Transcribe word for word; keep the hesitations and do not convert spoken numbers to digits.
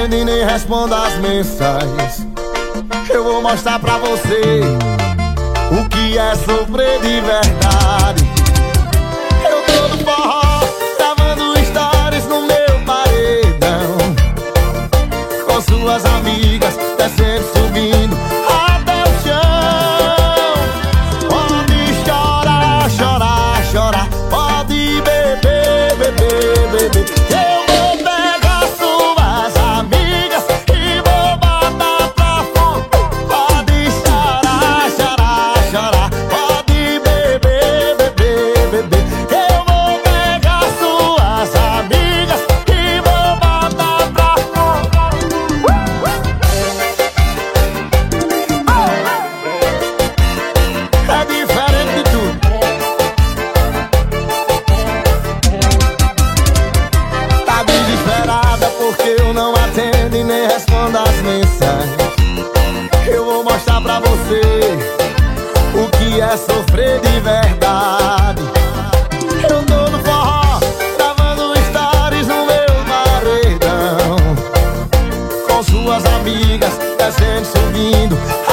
atendo e nem respondo as mensagens. Eu vou mostrar pra você o que é sofrer de verdade. Eu tô no forró, gravando stories no meu paredão, com suas amigas, descendo, subindo até o chão. Pode chorar, chorar, chorar, pode beber, beber, beber. Eu vou pegar suas amigas e vou botar pra fora. Pode chorar, chorar, chorar, pode beber, beber, beber. Eu vou pegar suas amigas e vou botar pra fora. É diferente de tudo. Tá desesperada porque eu não atendo e nem respondo as mensagens. Eu vou mostrar pra você o que é sofrer de verdade. Eu tô no forró, gravando stories no meu paredão, com suas amigas, descendo, subindo